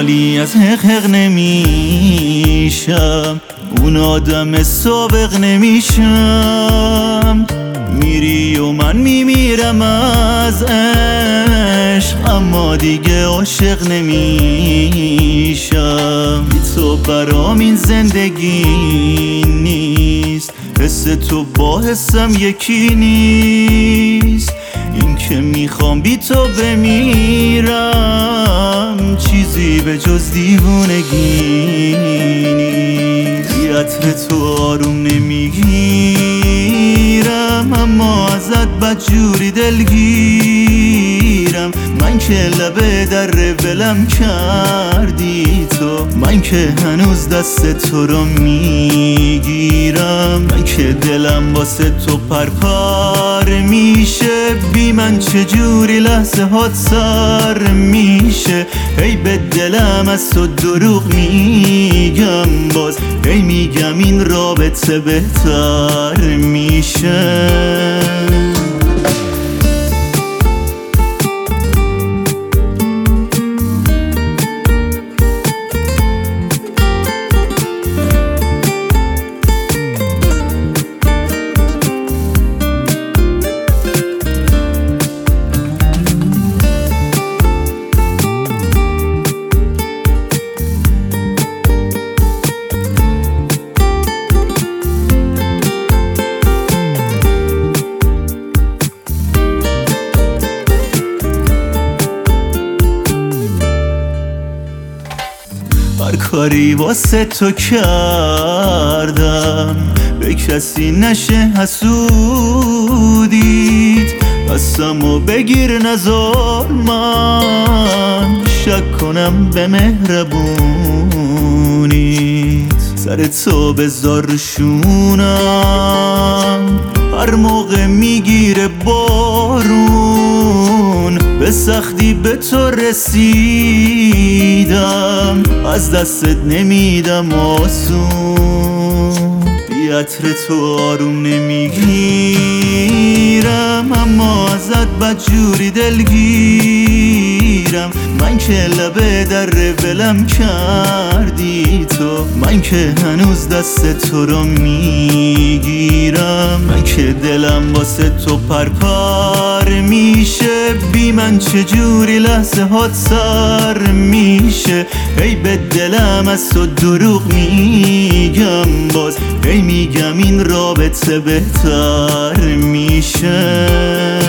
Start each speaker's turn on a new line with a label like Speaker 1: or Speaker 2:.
Speaker 1: خالی از حق نمیشم، اون آدم سابق نمیشم. میری و من میمیرم از عشق، اما دیگه عاشق نمیشم. بی تو برام این زندگی نیست، حس تو با حسم یکی نیست. این که میخوام بی تو بمیرم، چیزی به جز دیوونگی نیست. بی عطر تو آروم نمیگیرم، اما ازت بدجوری دلگیرم. من که لبه در ولم کردی تو، من که هنوز دست تو رو میگیرم. من که دلم واسه تو پرپر میشه، بی من چجوری لحظه هات سر میشه. هی به دلم از تو دروغ میگم، باز هی میگم این رابطه بهتر میشه. هر کاری واسه تو کردم، به کسی نشه حسودیت. قسمو بگیر نذار من شک کنم به مهربونیت. سر تو بذار شونم، هر موقع میگیره بارون. به سختی به تو رسیدم، از دستت نمیدم آسون. بی عطر تو آروم نمیگیرم، اما ازت بدجوری دلگیرم. من که لبه در ولم کردی تو، من که هنوز دست تو رو میگیرم. من که دلم واسه تو پرپر میشه، بی من چجوری لحظه هات سر میشه. هی به دلم از تو دروغ میگم، باز هی میگم این رابطه بهتر میشه.